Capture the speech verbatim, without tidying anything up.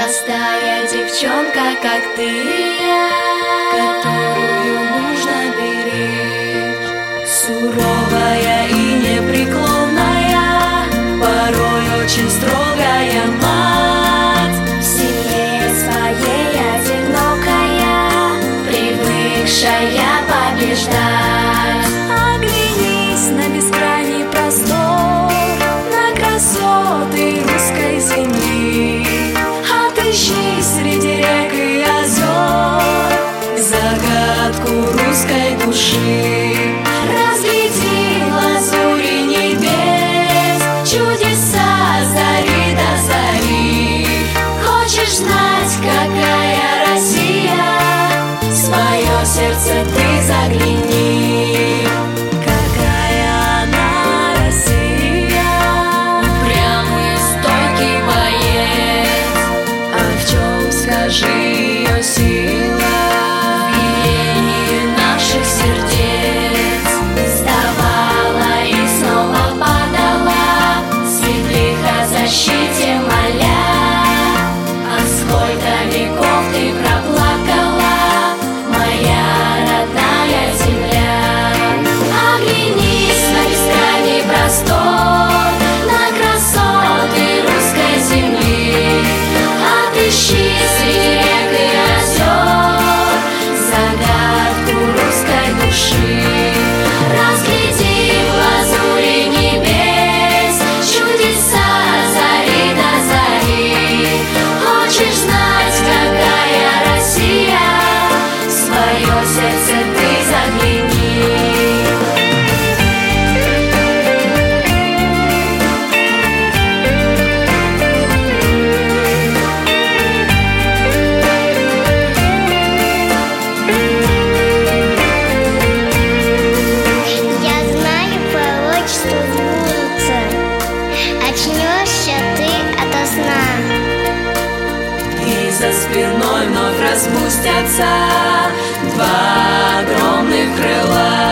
Простая девчонка, как ты и я, которую нужно беречь. Суровая и непреклонная, порой очень строгая мать. В семье своей одинокая, привыкшая побеждать. Оглянись на бескрайний простор, на красоты русской земли. Отыщи среди рек и озер загадку русской души. Разгляди лазури небес, чудеса зари до зари. Хочешь знать, какая Россия? В свое сердце ты загляни. Какая она Россия? Упрямый, стойкий боец. А в чем, скажи, ее сила? В биении наших сердец. Вставала и снова падала, святых о защите моля. А сколько веков ты проплакала, моя родная земля. Оглянись на бескрайний простор, на красоты русской земли. Отыщи среди рек и озер загадку русской души. Разгляди в лазури небес, чудеса зари до зари. Хочешь знать, какая Россия? В свое сердце ты загляни. Я знаю, пророчество сбудется, очнешься ты ото сна. И за спиной вновь распустятся два огромных крыла.